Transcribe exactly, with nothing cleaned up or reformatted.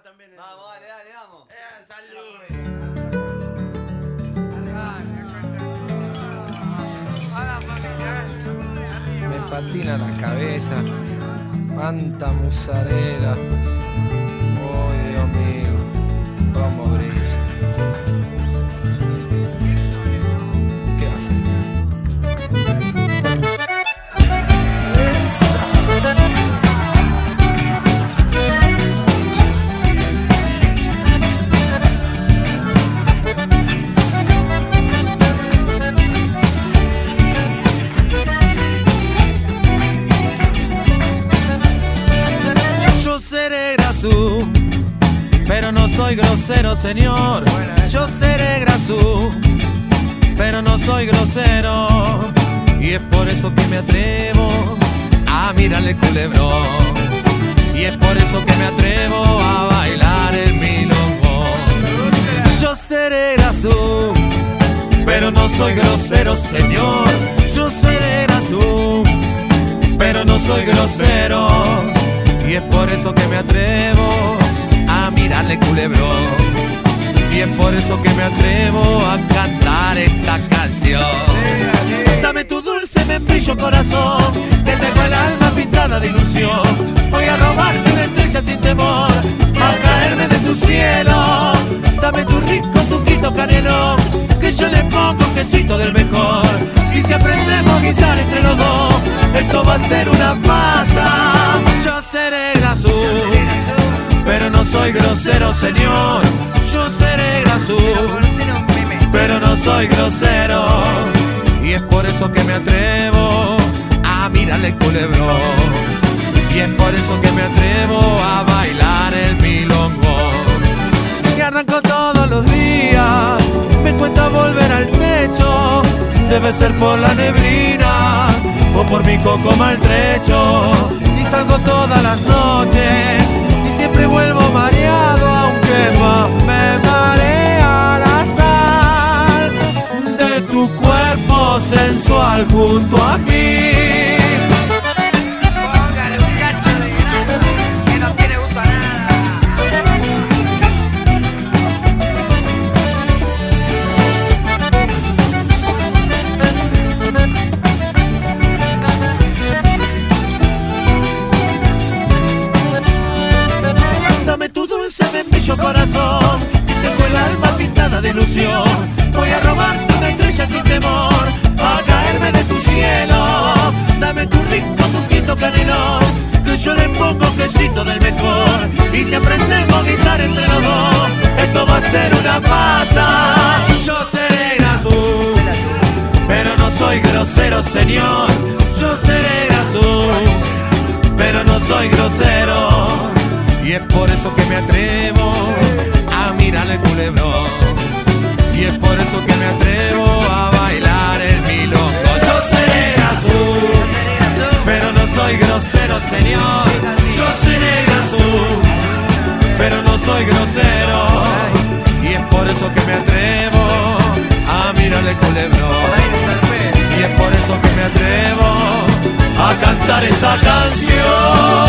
también. En vamos, dale, dale, vamos. Eh, salud. Me patina la cabeza. Cuánta musarela. Oh, Dios mío. Cómo brilla. ¿Qué va a hacer? Pero no soy grosero, señor. Yo seré grasú, pero no soy grosero. Y es por eso que me atrevo a mirarle culebrón. Y es por eso que me atrevo a bailar el milongo. Yo seré grasú, pero no soy grosero, señor. Yo seré grasú, pero no soy grosero. Y es por eso que me atrevo a mirarle culebrón. Y es por eso que me atrevo a cantar esta canción. Dame tu dulce membrillo corazón, que tengo el alma pintada de ilusión. Voy a robarte una estrella sin temor, a caerme de tu cielo. Dame tu rico tuquito canelón, que yo le pongo quesito del mejor. Y si aprendemos a guisar entre los dos, esto va a ser una masa. Yo seré grasú, pero no soy grosero, señor. Yo seré grasú, pero no soy grosero. Y es por eso que me atrevo a mirarle culebrón. Y es por eso que me atrevo a bailar el milongo. Y arranco todos los días, me cuesta volver al techo. Debe ser por la neblina o por mi coco maltrecho. Y salgo todas las noches y siempre vuelvo mareado, aunque más me marea la sal de tu cuerpo sensual junto a mí. Póngale un cacho de grano que no tiene gusto a nada. Dame tu dulce membrillo corazón, que tengo el alma pintada de ilusión. Voy a robarte una estrella sin temor, a caerme de tu cielo. Dame tu rico tuquito canelón, que yo le pongo quesito del mejor. Y si aprendemos a guisar entre los dos, esto va a ser una masa. Yo seré grasú, pero no soy grosero, señor. Yo seré grasú, pero no soy grosero. Y es por eso que me atrevo a mirarle culebrón. Y es por eso que me atrevo a bailar el milongo. Yo seré grasú, pero no soy grosero, señor. Yo seré grasú, pero no soy grosero. Y es por eso que me atrevo a mirarle culebrón. Y es por eso que me atrevo a cantar esta canción.